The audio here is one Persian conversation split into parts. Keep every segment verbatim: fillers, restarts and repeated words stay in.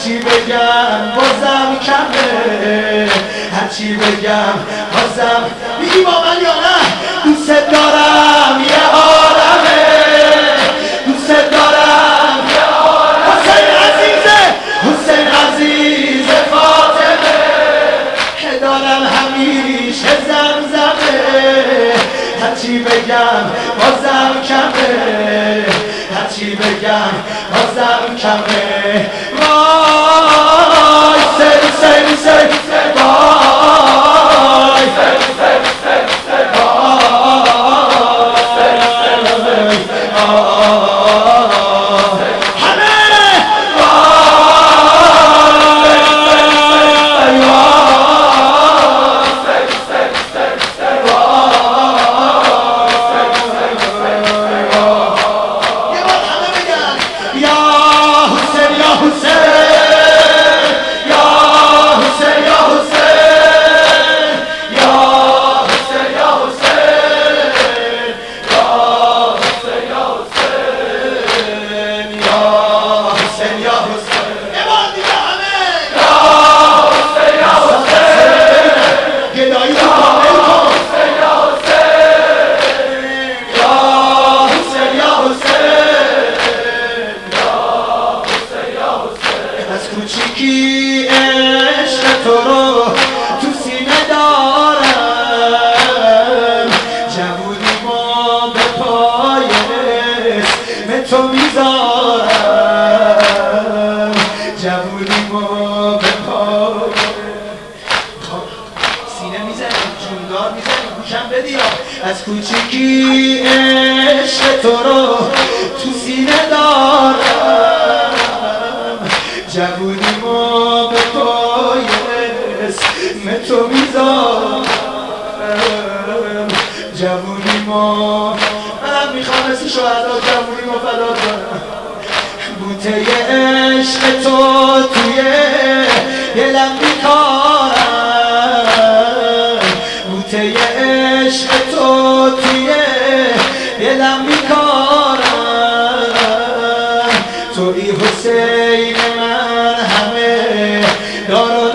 هرچی بگم بازم کمه، هرچی بگم بازم. میگی با من یا نه؟ دوست دارم یه عالمه، دوست دارم یه عالمه. حسین عزیزه، حسین عزیز فاطمه، دارم همیشه زمزمه. هرچی بگم بازم کمه، هرچی بگم بازم کمه. وای سر سر سر وای سر سر سر کوچیکی عشق تو رو تو سینه دارم، جوونیمو به پای اسم تو میذارم، جوونیمو به پای سینه میزنی، جوندار میزنی، گوشم بدی. از کوچیکی عشق تو رو تو سینه دارم، جوونیمو به پای اسم تو میذارم، جوونیمو منم میخوام مثل شهدا جوونیمو فدا کنم. بوته عشق تو توی دلم میکارم، بوته عشق تو توی دلم میکارم. توی حسین من همه دار و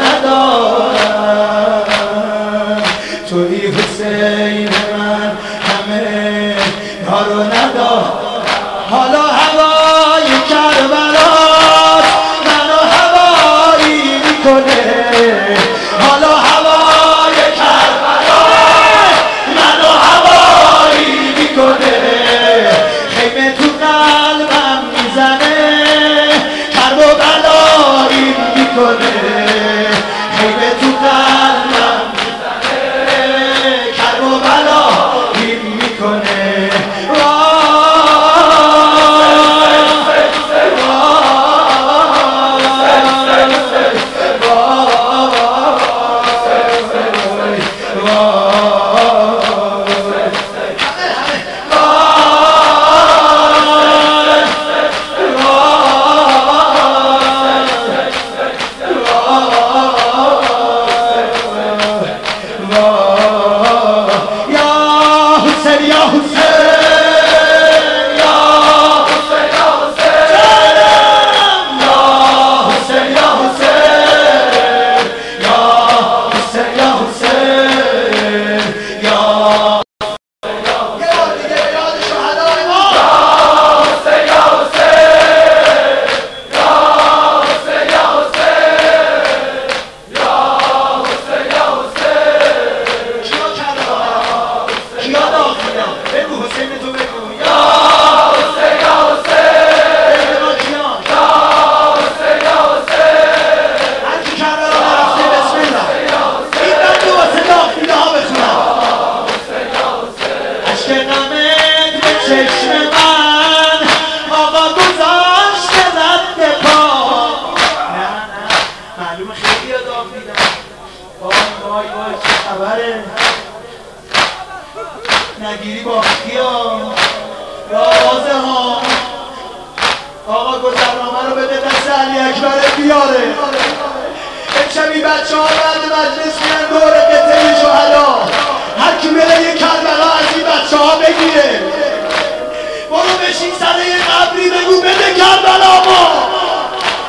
ندارم، توی حسین من همه دار و ندارم. حالا هوای کربلات منو هوایی میکنه، حالا هوای کربلات منو هوایی میکنه. خیمه تو قلبم میزنه، کرب و بلایی میکنه. خیمه تو قلبم میزنه، کرب و بلایی میکنه. نگیری با خیا رازه ها. آقا گذرنامه رو بده دست علی اکبر بیاره. امشبی بچه ها بعد مجلس میان دور قطعه شهدا، هر کی بره یه کربلا از این بچه ها بگیره. برو بشین سر یه قبری بگو بده کربلا ما. عشق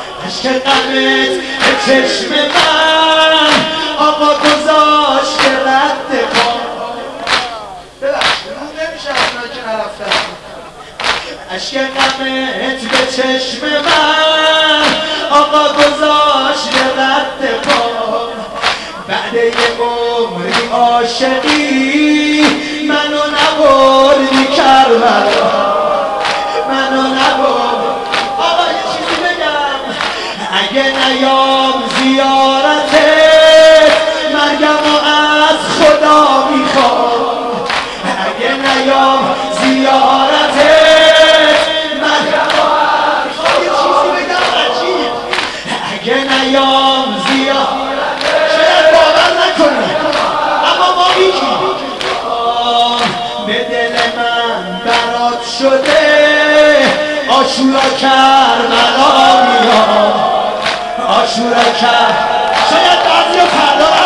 که غمت به چشم من آقا گذاشت که رد پا. ببخشید رو نمیشه اصلا که نرفتم. عشق غمت به چشم من آقا گذاشت که رد پا. بعد یه عمری عاشقی منو نبردی کربلا، منو نبرد. آقا یه چیزی بگم، اگه نیام زیارتت مرگمو از خدا میخوام. اگه نیام زیارتت مرگمو از خدا. یه چیزی بگم عجیب، اگه نیام زیارتت اما ما میگیم به دل من برات شده آشورا کربلا میاد، آشورا کرد. شاید بعضی رو فردا